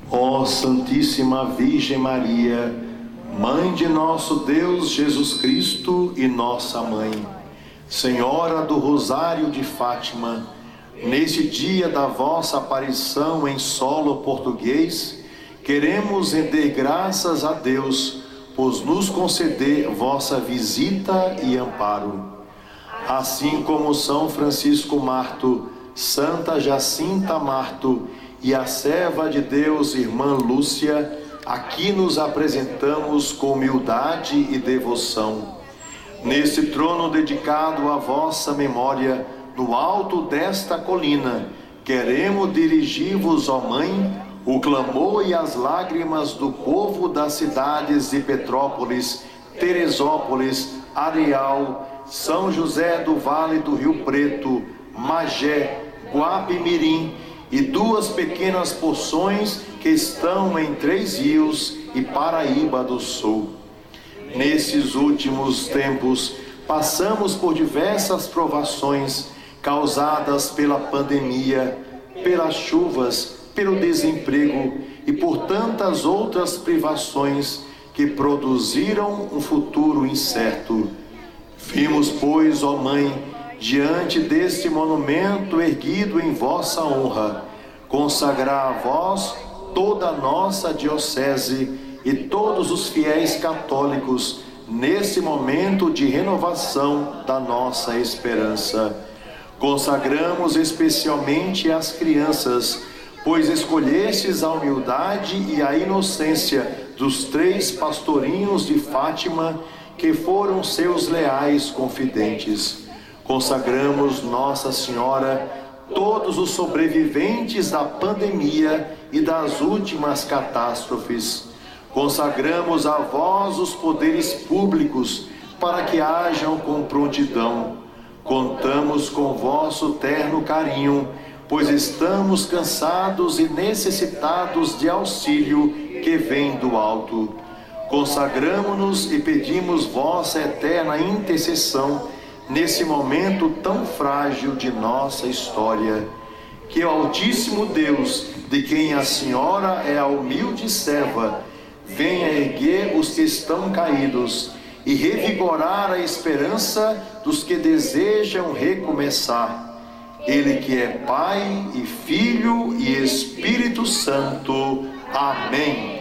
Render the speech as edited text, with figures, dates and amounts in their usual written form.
Ó Santíssima Virgem Maria, Mãe de nosso Deus Jesus Cristo e nossa Mãe, Senhora do Rosário de Fátima, neste dia da vossa aparição em solo português, queremos render graças a Deus por nos conceder vossa visita e amparo. Assim como São Francisco Marto, Santa Jacinta Marto e a serva de Deus, Irmã Lúcia, aqui nos apresentamos com humildade e devoção. Nesse trono dedicado à vossa memória, no alto desta colina, queremos dirigir-vos, ó Mãe, o clamor e as lágrimas do povo das cidades de Petrópolis, Teresópolis, Areal, São José do Vale do Rio Preto, Magé, Guapimirim e duas pequenas porções que estão em Três Rios e Paraíba do Sul. Nesses últimos tempos, passamos por diversas provações causadas pela pandemia, pelas chuvas, pelo desemprego e por tantas outras privações que produziram um futuro incerto. Vimos, pois, ó Mãe, diante deste monumento erguido em vossa honra, consagrar a vós toda a nossa diocese e todos os fiéis católicos nesse momento de renovação da nossa esperança. Consagramos especialmente as crianças, pois escolhestes a humildade e a inocência dos 3 pastorinhos de Fátima, que foram seus leais confidentes. Consagramos Nossa Senhora, todos os sobreviventes da pandemia e das últimas catástrofes. Consagramos a vós os poderes públicos, para que hajam com prontidão. Contamos com vosso terno carinho, pois estamos cansados e necessitados de auxílio que vem do alto. Consagramo-nos e pedimos vossa eterna intercessão nesse momento tão frágil de nossa história. Que o Altíssimo Deus, de quem a Senhora é a humilde serva, venha erguer os que estão caídos e revigorar a esperança dos que desejam recomeçar. Ele que é Pai e Filho e Espírito Santo. Amém.